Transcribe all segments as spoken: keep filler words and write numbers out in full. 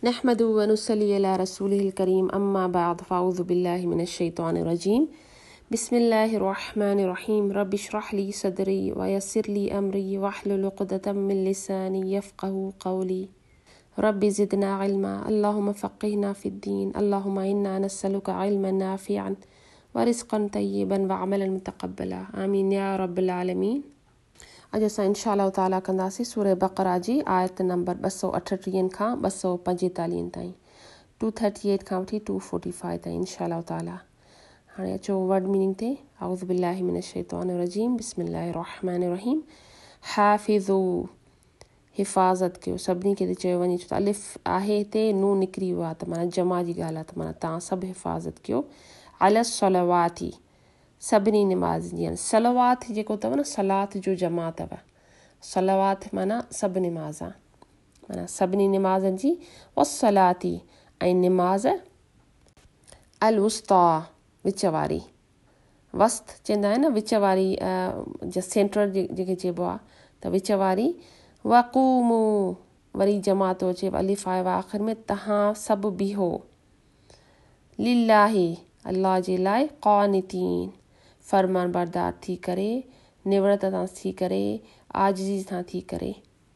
नहमदु व नुसल्ली अला रसूलिहिल करीम अम्मा बाद फ़अऊज़ु बिल्लाहि मिनश शैतानिर रजीम बिस्मिल्लाहिर रहमानिर रहीम रब्बि इश्रह ली सदरी व यस्सिर ली अमरी वहलुल उक़दतम मिन लिसानी यफ़क़हू क़ौली रब्बि ज़िदना इल्मा अल्लाहुम्मा फ़क़्हिना फ़िद्दीन अल्लाहुम्मा इन्ना नस्अलुका इल्मन नाफ़िअन व रिज़्क़न तय्यिबन व अमलन मुतक़ब्बला आमीन या रब्बल आलमीन। अॼु असां इंशा अल्लाह ताला कंदासीं सूरह बक़रा जी आयत नंबर ॿ सौ अठटीह खां ॿ सौ पंजेतालीह ताईं टू थर्टी एट खां वठी टू फोर्टी फाइव ताईं इंशा अल्लाह ताला। हाणे अचो वर्ड मीनिंग ते। अऊज़ु बिल्लाहि मिनश शैतानिर रजीम बिस्मिल्लाहिर रहमानिर रहीम। हाफ़िज़ू हिफ़ाज़त कयो, सभिनी खे चयो वञे छो त अलिफ़ आहे हिते नून निकिरी वियो आहे त माना जमा जी ॻाल्हि आहे त माना तव्हां सभु हिफ़ाज़त कयो। अला सलवाती सभिनी निमाज़ जी, सलवात जेको अथव न सलात जो जमा अथव। सलवात माना सभु निमाज़ आहे, माना सभिनी निमाज़नि जी। वसलाती ऐं निमाज़ अल वुस्ता विच वारी, वस्त चवंदा आहिनि न विच वारी, सेंटर जेके चइबो आहे त विच वारी। वक़ूमू वरी जमा थो अचे अलिफ़ आयो आहे आख़िर में, तव्हां सभु बीहो। लिल्लाही अल्लाह जे लाइ, क़ानितीन फरमान बरदार थी करे, निवृत तां थी करे, आजिज़ी तां थी करे।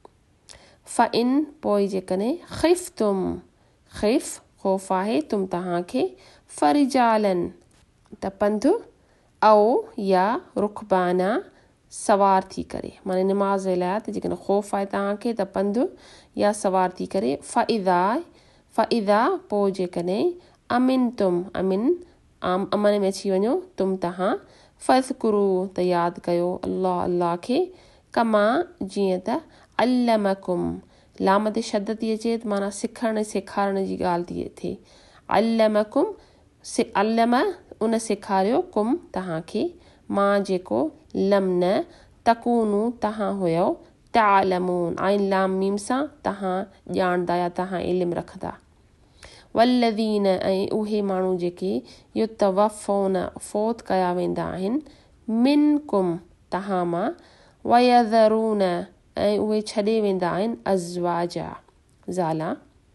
फ़इन पोइ जेकॾहिं ख़िफ़्तुम ख़िफ़ ख़ौफ़ आहे तुम तव्हांखे, फ़रिजालन त पंधु, औ या रुखबाना सवार थी करे, माना निमाज़ लाइ त जेकॾहिं ख़ौफ़ आहे तव्हांखे त पंधु या सवार थी करे। फ़इदा फ़इदा पोइ जेकॾहिं अमिन तुम अमिन आम अमन में अची वञो, तुम तव्हां फ़ज़कुरू त यादि कयो अल्लाह अल्लाह खे, कमा जीअं त अल्लमकुम लाम ते शद थी अचे त माना सिखण सेखारण जी ॻाल्हि थी थिए। अल्लमकुम अल्लम उन सेखारियो, कुम तव्हांखे, मां जेको, लम न तकूनू तव्हां हुयो, तालमून ऐं लाम मीम सां तव्हां ॼाणदा या तव्हां इल्मु रखंदा। वल्लज़ीन ऐं उहे माण्हू जेके युतवफ़ौन फ़ौत कया वेंदा आहिनि, मिनकुम तव्हां मां, वयज़रून ऐं उहे छॾे वेंदा आहिनि अज़वाजा ज़ाला,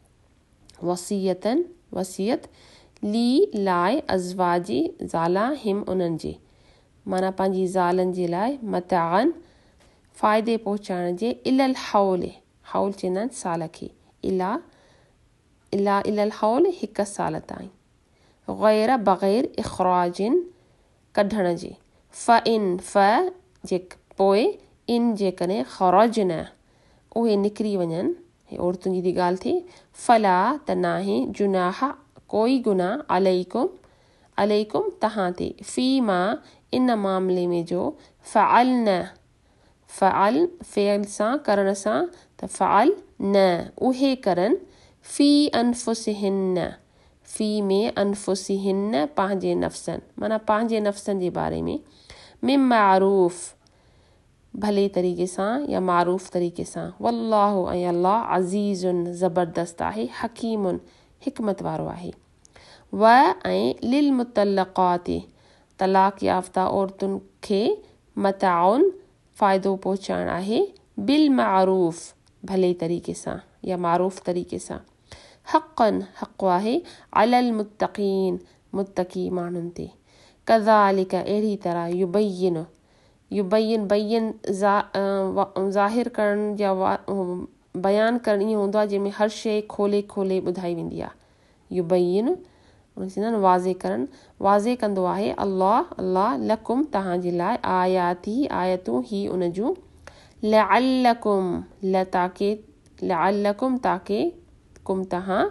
वसीयतन वसियत, ली लाइ अज़वाजी ज़ाला, हिम उन्हनि जे, माना पंहिंजी ज़ालनि जे लाइ, मताअन फ़ाइदे पहुचाइण जे, इलल हौल हौल चवंदा आहिनि साल खे, इला इला इलल हौल हिकु साल ताईं, ग़ैर बग़ैर इख़राजिन कढण जे। फ़इन फ़ जे पोइ, इन जेकॾहिं ख़रजन उहे निकिरी वञनि, औरतुनि जी थी ॻाल्हि थिए, फला त नाहे, जुनाह कोई गुनाह, अलैकुम अलैकुम तव्हां ते, फ़ी मां इन मामले में जो, फ़अल न फ़अल फ़ेल सां करण सां त फ़अल न उहे करनि, फ़ी अनफुसिहिन फ़ी में अनफुसिहिन पंहिंजे नफ़्सनि, माना पंहिंजे नफ़्सनि जे बारे में, मिन मारूफ़ भले तरीक़े सां या मारूफ़ तरीक़े सां। वल्लाहु ऐं अल्लाह अज़ीज़ुन ज़बरदस्त आहे, हकीमुन हिकमत वारो आहे। व ऐं लिल मुतल्लक़ाति तलाक याफ़्ता औरतुनि खे, मताउन फ़ाइदो पहुचाइण आहे, बिल मारूफ़ भले तरीक़े सां या मारूफ़ तरीक़े सां। हक़न हक़ आहे, अलल मुत्तक़ीन मुत्तक़ी माण्हुनि ते। कज़ालिक अहिड़ी तरह, युबय्यिन युबय्यिन बय्यन ज़ाहिर करण या बयान करण ईअं हूंदो आहे जंहिंमें हर शइ खोले खोले ॿुधाई वेंदी आहे। युबय्यिन उन चवंदा आहिनि वाज़े करण, वाज़े कंदो आहे अल्लाह अल्लाह, लकुम तव्हांजे लाइ, आयाती आयतूं ही उन जूं, लअल्लकुम ल ताके लअल्लकुम ताके कुम तव्हां,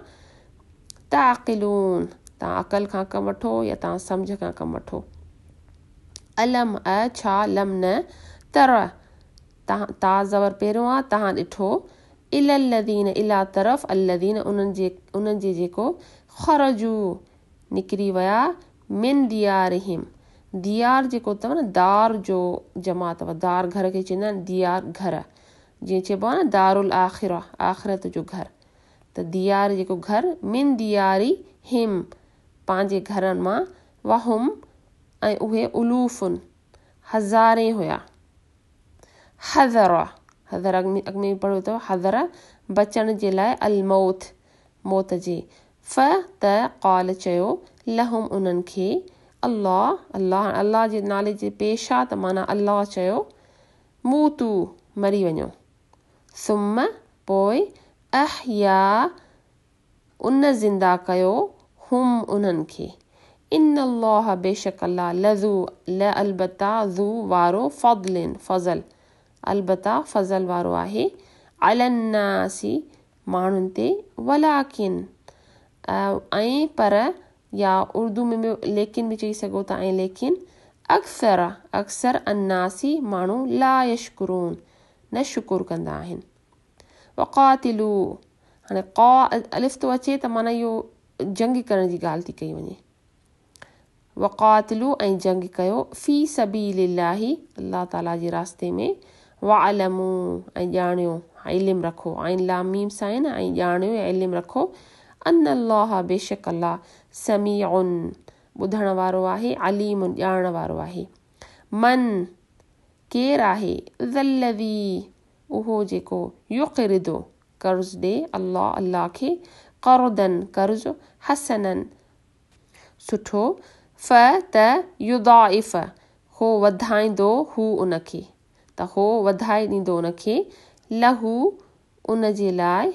ताक़िलून तव्हां अक़ल खां कमु वठो या तव्हां सम्झ खां कमु वठो। अलम अ छा, लम न, तर तव्हां ता ज़बर पहिरियों आहे, तव्हां ॾिठो, इलल्लज़ीन इला तरफ़, अल्लज़ीन उन्हनि जे उन्हनि जे जेको, ख़रजू निकिरी विया, मिन दियारिहिम दियार जेको अथव न दार जो जमा अथव, दार घर खे चवंदा आहिनि दियार घर, जीअं चइबो आहे न दारुल आख़िरा आख़िरत जो घर, त दियार जेको घर, मिन दियारी हिम पंहिंजे घरनि मां, वहुम ऐं उहे उलूफ़ुन हज़ारे हुया। हज़र हज़र अॻ में अॻ में पढ़ियो अथव, हज़र बचण जे लाइ, अल मौत मौत जे। फ त क़ाल चयो लहुम उन्हनि खे अल्लाह अल्लाह अल्लाह जे नाले जे पेश आहे त माना अल्लाह चयो मूतू मरी वञो। सुम पोइ अहया उन ज़िंदा कयो हुम उन्हनि खे। इन अल्लाह बेशक अल्लाह लज़ू ल अलबता ज़ू वारो फ़ज़लिन फ़ज़ल अलबता फ़ज़ल वारो आहे अलन्नासी माण्हुनि ते वलाकिन ऐं पर या उर्दू में लेकिन बि चई सघो था ऐं लेकिन अक्सर अक्सर अन्नासी माण्हू ला यशकुरून न शुकुर कंदा आहिनि। वक़ातिलू हाणे क़ा अलिफ़ थो अचे त माना इहो जंग करण जी ॻाल्हि थी कई वञे। वक़ातिलू ऐं जंग कयो फ़ी सबीलिल्लाहि अल्लाह ताला जे रास्ते में। वअलमू ऐं ॼाणियो इल्म रखो ऐं लाम मीम सां न ऐं ॼाणियो ऐं इल्म रखो अन अल्लाह बेशक अल्लाह समीउन ॿुधण वारो आहे अलीमुन ॼाणण वारो आहे। मन केरु आहे ज़ल्लज़ी उहो जेको युक़रिदो कर्ज़ ॾे अल्लाह अल्लाह खे क़र्दन कर्ज़ हसनन सुठो फ त युदाइफ़ हो वधाईंदो हू उनखे त हो वधाए ॾींदो उनखे लहू उन जे लाइ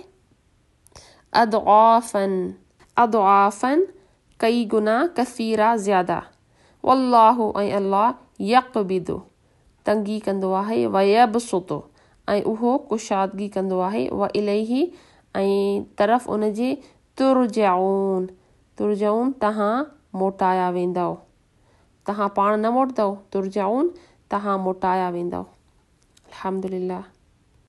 अदआफ़न अदआफ़न कई गुना कसीरा ज़्यादा। वल्लाहु ऐं अल्लाह यक़बिदु तंगी कंदो आहे वयबसुतु ऐं उहो कुशादगी कंदो आहे व इलैहि ऐं तरफ़ उन जे तुरजाऊन तुरजाऊन तव्हां मोटाया वेंदव तव्हां पाण न मोटंदव तुरजाऊन तव्हां मोटाया वेंदव। अल्हम्दुलिल्लाह।